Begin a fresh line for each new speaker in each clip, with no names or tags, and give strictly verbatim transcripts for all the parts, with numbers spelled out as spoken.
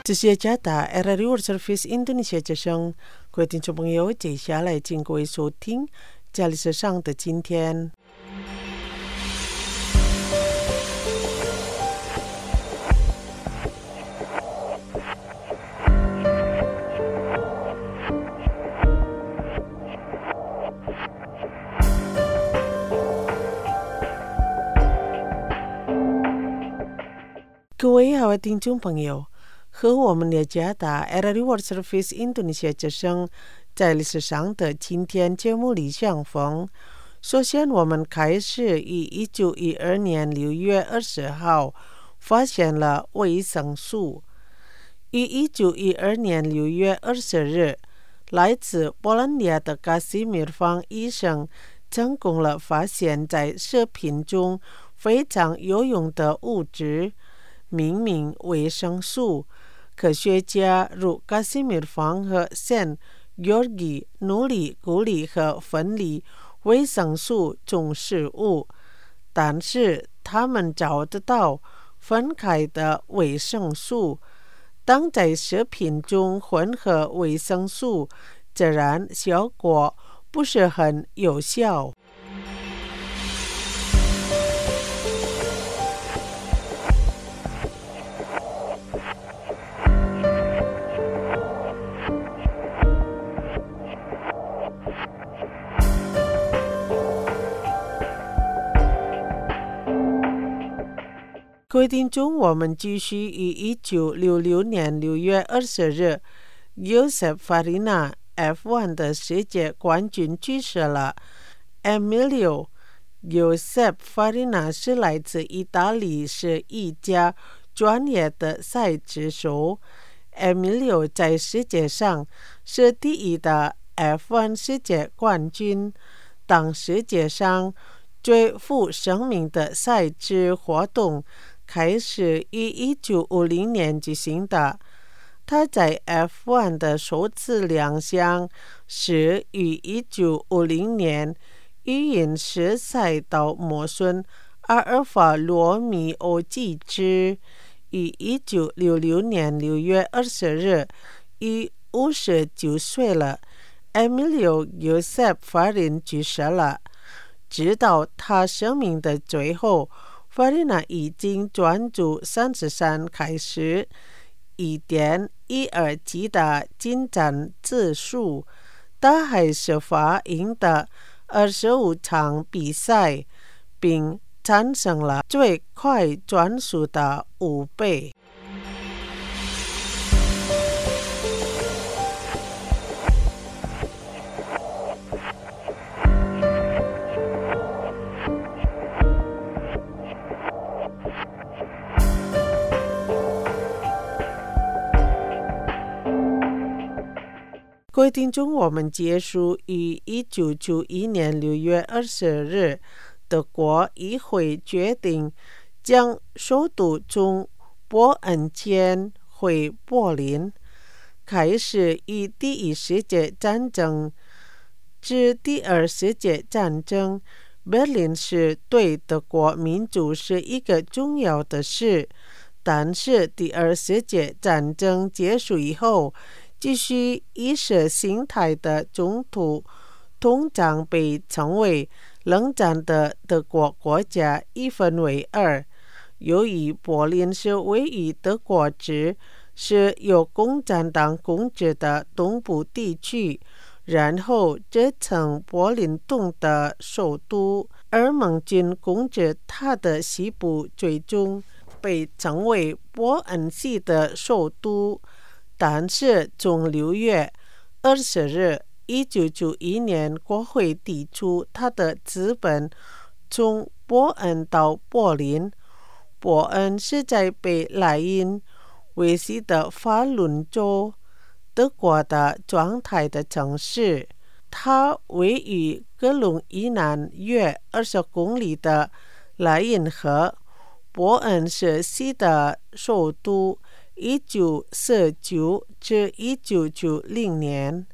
这些加达 R R I World Service Indonesia 之声，各位听众朋友，接下来请各位收听加里世上的今天。各位好，听众朋友，和我们的加达 R R I World Service Indonesia 之声在历史上的今天节目里相逢。首先，我们开始于一九一二年六月二十号发现了维生素。于一九一二年六月二十日，来自波兰尼亚的卡西米尔方医生成功了发现在食品中非常有用的物质，命名维生素。科学家如卡西米尔方和圣约基努力鼓励和分离维生素中食物，但是他们找得到分开的维生素。当在食品中混合维生素，自然效果不是很有效。各位听众，我们继续于一九六六年六月二十日 Joseph Farina F 一 的世界冠军去世了。 Emilio Joseph Farina 是来自意大利，是一家专业的赛车手。 Emilio 在世界上是第一的 F 一 世界冠军，当世界上最负盛名的赛车活动开始于一九五零年举行的。他在 F 一 的首次亮相是于一九五零年于因时赛道磨损阿尔法罗密欧机制。于一九六六年六月二十日，于五十九岁了。 Emilio Joseph Farina 去世了。直到他生命的最后，Farina 已经专注三十三开始一点一二级的进展指数，他还是发赢的二十五场比赛，并产生了最快转速的五倍。各位听众，我们结束于一九九一年六月二十日，德国议会决定将首都从波恩迁回柏林。开始于第一世界战争至第二世界战争，柏林是对德国民族是一个重要的事，但是第二世界战争结束以后，继续意识形态的冲突通常被称为冷战的德国国家一分为二。由于柏林是位于德国之是由共产党控制的东部地区，然后这曾柏林东的首都，而盟军控制它的西部，最终被称为波恩西的首都。但是从六月二十日一九九一年国会提出它的资本从波恩到柏林。波恩是在北莱茵维系的法伦州，德国的状态的城市。它位于格隆以南约二十公里的莱茵河。波恩是西的首都，一九四九至一九九零年。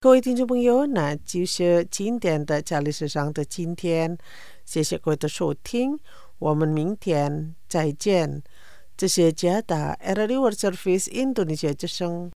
各位听众朋友，那就是今天的加利世上的今天，谢谢各位的收听，我们明天再见。这是加达 R L World Service Indonesia 之声。